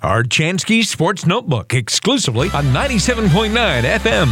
Art Chansky Sports Notebook, exclusively on 97.9 FM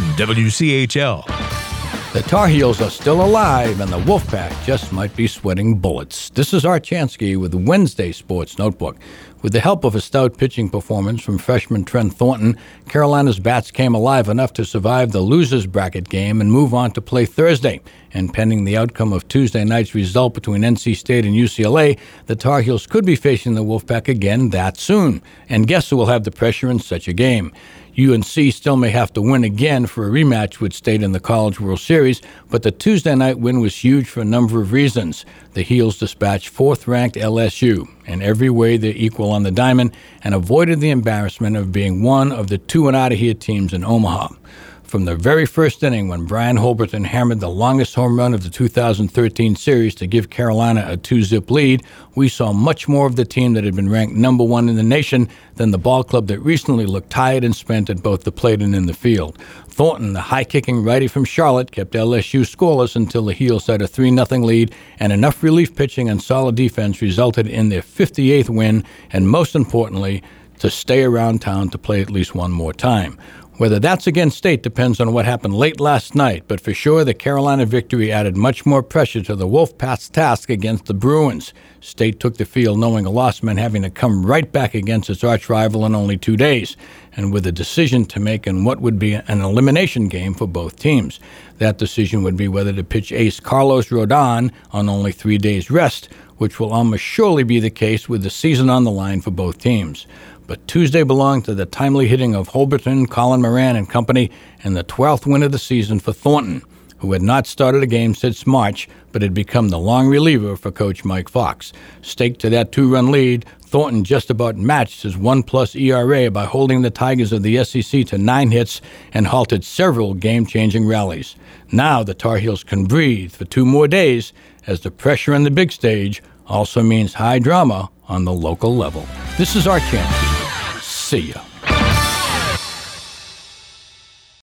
WCHL. The Tar Heels are still alive, and the Wolfpack just might be sweating bullets. This is Art Chansky with Wednesday Sports Notebook. With the help of a stout pitching performance from freshman Trent Thornton, Carolina's bats came alive enough to survive the losers bracket game and move on to play Thursday. And pending the outcome of Tuesday night's result between NC State and UCLA, the Tar Heels could be facing the Wolfpack again that soon. And guess who will have the pressure in such a game? UNC still may have to win again for a rematch with State in the College World Series, but the Tuesday night win was huge for a number of reasons. The Heels dispatched fourth-ranked LSU. In every way, they're equal on the diamond and avoided the embarrassment of being one of the two-and-out-of-here teams in Omaha. From the very first inning, when Brian Holberton hammered the longest home run of the 2013 series to give Carolina a 2-zip lead, we saw much more of the team that had been ranked number one in the nation than the ball club that recently looked tired and spent at both the plate and in the field. Thornton, the high-kicking righty from Charlotte, kept LSU scoreless until the Heels had a 3-0 lead, and enough relief pitching and solid defense resulted in their 58th win, and most importantly, to stay around town to play at least one more time. Whether that's against State depends on what happened late last night, but for sure the Carolina victory added much more pressure to the Wolfpack's task against the Bruins. State took the field knowing a loss meant having to come right back against its arch-rival in only 2 days, and with a decision to make in what would be an elimination game for both teams. That decision would be whether to pitch ace Carlos Rodon on only 3 days' rest, which will almost surely be the case with the season on the line for both teams. But Tuesday belonged to the timely hitting of Holberton, Colin Moran and company, and the 12th win of the season for Thornton, who had not started a game since March, but had become the long reliever for Coach Mike Fox. Staked to that 2-run lead, Thornton just about matched his 1+ ERA by holding the Tigers of the SEC to 9 hits and halted several game-changing rallies. Now the Tar Heels can breathe for 2 more days, as the pressure on the big stage also means high drama on the local level. This is Art Chansky. See ya.